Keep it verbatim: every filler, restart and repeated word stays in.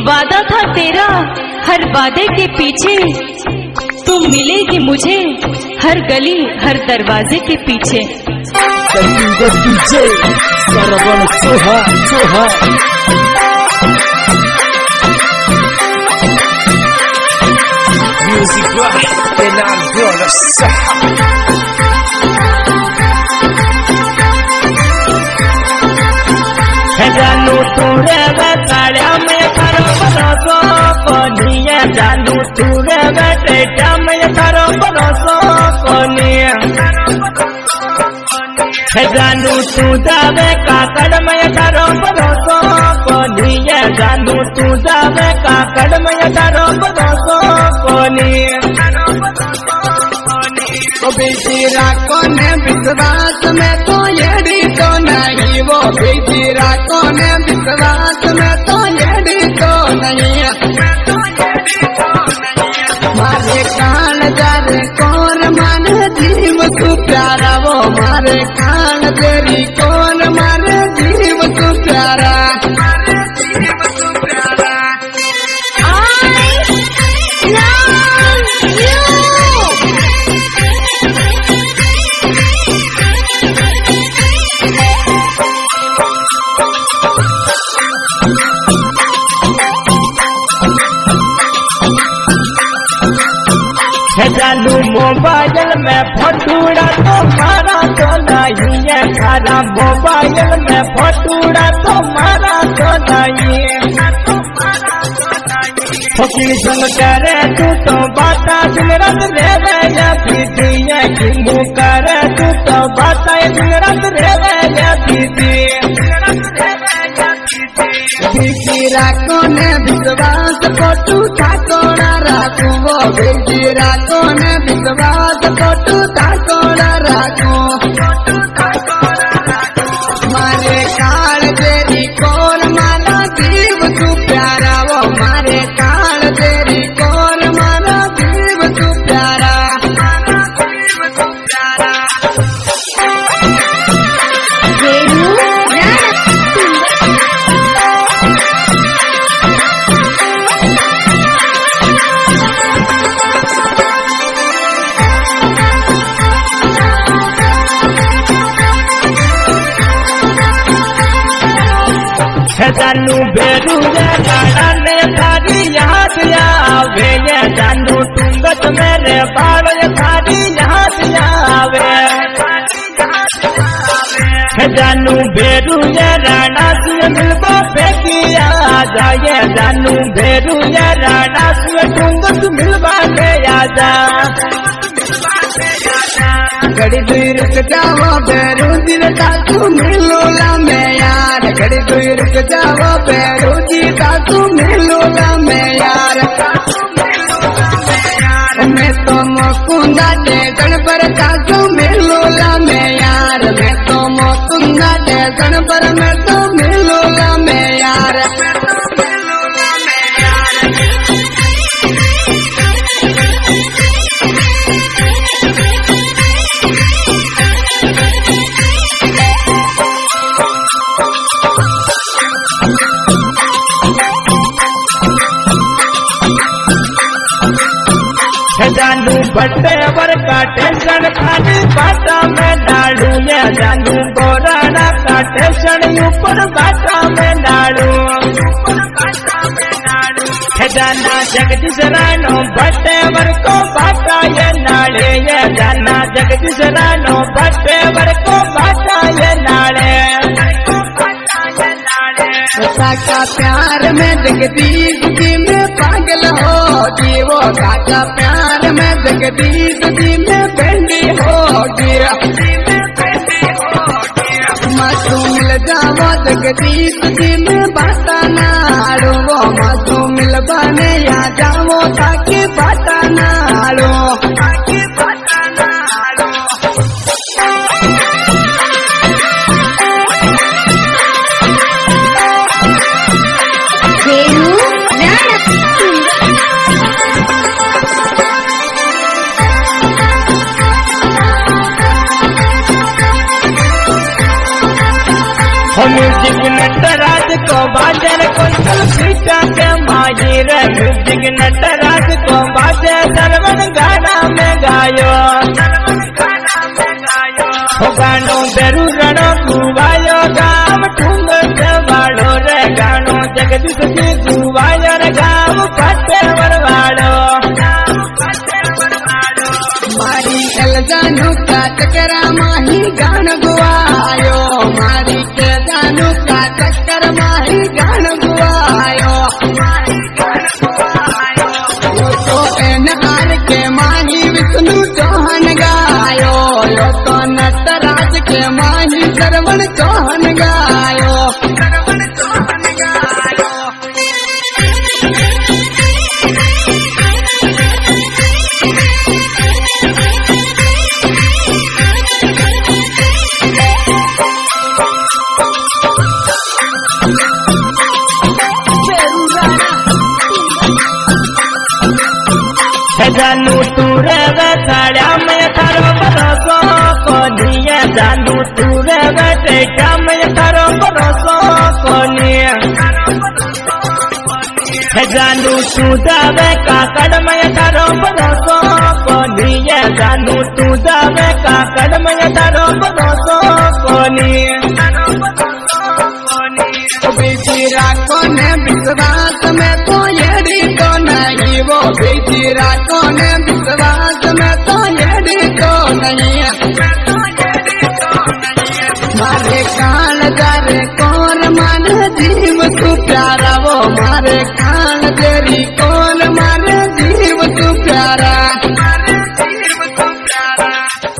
वादा था तेरा हर वादे के पीछे, तुम मिलेगी मुझे हर गली हर दरवाजे के पीछे। पीछे सरवन सोहा सोहा म्यूजिक के नाम जानू तूरे बताया मैं थारो भरोसो कोनिया, जानू तूरे बेटा मैं थारो भरोसो कोनिया, जानू तू जावे काकड़ मैं थारो भरोसो कोनिया, जानू तू जावे काकड़ मैं थारो भरोसो कोनिया। तो बेचीरा कोने विश्वास में तो यही तो नहीं, वो बेचीरा कोने विश्वास में तो यही तो नहीं। मारे कान जारे कौन माने जीव तू प्यारा, वो मारे कान तेरी कौन माने जीव तू प्यारा। जानू मोबाइल में फटूड़ा तो मारा तो नहीं है, खाना मोबाइल में फटूड़ा तो मारा तो नहीं है। फकीर संग करे तू तो बाता दिन रात रेवे या पीती है, किंगू करे तू तो बाता दिन रात रेवे या पीती। बेचीरा कोने विश्वास फोटू ठाकोड़ा राखू, वो बेचीरा कोने विश्वास फोटू ठाकोड़ा राखू। मारे काल तेरी कौन माना जीव तू प्यारा, वो मारे काल तेरी कौन माना जीव तू प्यारा। जानू बेरू गाड़ा ने थारी याद आवे, जानू टूंगत मेरे बाल थारी याद आवे। जानू बेरू राणा से मिलबा फेंकिया जाए, जानू बेरू राणा से टूंगत मिलबा के आजा। घड़ी दुई रुक जाओ बेरू दिल ताकू मिलोला मैं यार, घड़ी दुई रुक जाओ बेरू जी ताकू मिलोला मैं यार। मैं तो मुकुंदा दे गणपर ताकू मिलोला मैं यार, मैं तो मुकुंदा दे गणपर मैं तो मिलोला मैं यार। जानू बट्टे वर का टेंशन खाली बाटा में डालू, ये जानू बोराना का टेंशन ऊपर बाटा में डालू। जाना जगदीश रानो बट्टे वर को बाटा ये नाले, ये जाना जगदीश रानो बट्टे वर को बाटा ये नाले। काका प्यार में जगदीश जी में पागल हो जीवो, काका प्यार में जगदीश जी में बेंडी हो गिरा। मासूम मिल जाओ जगदीश जी में बाता नाड़ो, वो मासूम मिल बने या जाओ ताकि बाता नाड़ो। म्यूजिक नटराज को बाजार को सीटा के माही रे म्यूजिक नटराज को बाजे सरवन गाना में गायो हो गानो बेरू रणो गुवायो गाम ठुंग से वाड़ो रे गानो जगदीश की गुवायो रे गाम फटे वरवाड़ो मारी एलजानु का चक्कर माही गान गुआयो मारी एलजानु का चक्कर माही गान गुआयो यो तो एन आर के माही विष्णु चौहान गायो यो तो नटराज के माही सरवण चौहान गायो सरवण चौहान गायो जानू तू रे साड़ा में थारो भरोसो कोनिया जानू तू रे टेका में थारो भरोसो कोनिया जानू तू जावे काकड़ में थारो भरोसो कोनिया जानू तू जावे काकड़ में थारो भरोसो कोनिया बेचिरा कोने विश्वास में तो यदि तो नहीं वो बेचिरा कोने विश्वास